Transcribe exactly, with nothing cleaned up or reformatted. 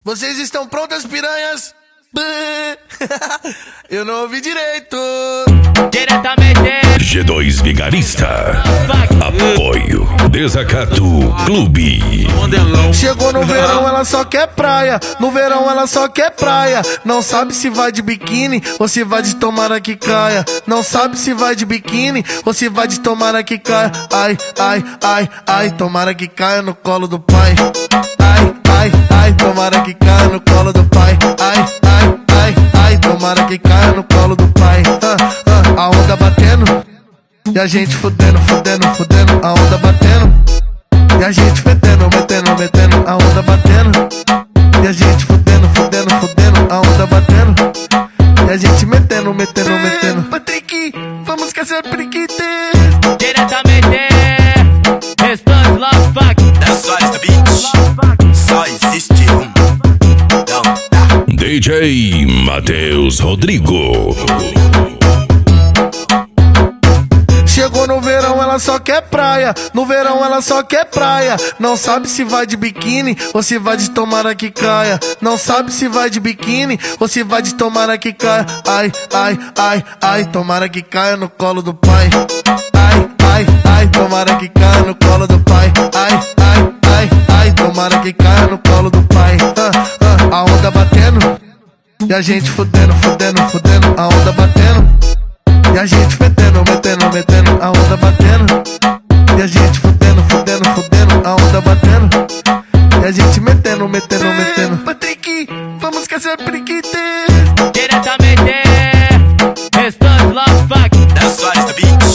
Vocês estão prontas, piranhas? Eu não ouvi direito. Diretamente G dois Vigarista. Apoio Desacato Clube. Chegou no verão, ela só quer praia. No verão, ela só quer praia. Não sabe se vai de biquíni ou se vai de tomara que caia. Não sabe se vai de biquíni ou se vai de tomara que caia. Ai, ai, ai, ai, tomara que caia no colo do pai. Ai, ai, ai, tomara que caia no colo do pai. Ai, ai, ai, ai, tomara que caia no colo do pai. Ah, ah, a onda batendo e a gente fudendo, fudendo, fudendo. A onda batendo e a gente metendo, metendo, metendo. A onda batendo e a gente fudendo, fudendo, fudendo. A onda batendo e a gente metendo, metendo, metendo. Patrick, vamos esquecer periquite. Diretamente Restante Love Fuck. That's why it's the beach. Só existe um. Não dá. D J Matheus Rodrigo. Chegou no verão, ela só quer praia. No verão, ela só quer praia. Não sabe se vai de biquíni ou se vai de tomara que caia. Não sabe se vai de biquíni ou se vai de tomara que caia. Ai, ai, ai, ai, tomara que caia no colo do pai. Ai, ai, ai, tomara que caia no colo do pai. Ai, ai, ai, ai, tomara que caia no colo do pai. Ah, ah, a onda batendo e a gente fudendo, fudendo, fudendo. A onda batendo e a gente metendo, metendo, metendo. A onda batendo e a gente fudendo, fudendo, fudendo. A onda batendo e a gente metendo, metendo, metendo. Patrick, vamos esquecer periquite. Diretamente Restante Love Fuck. That's why it's the beach.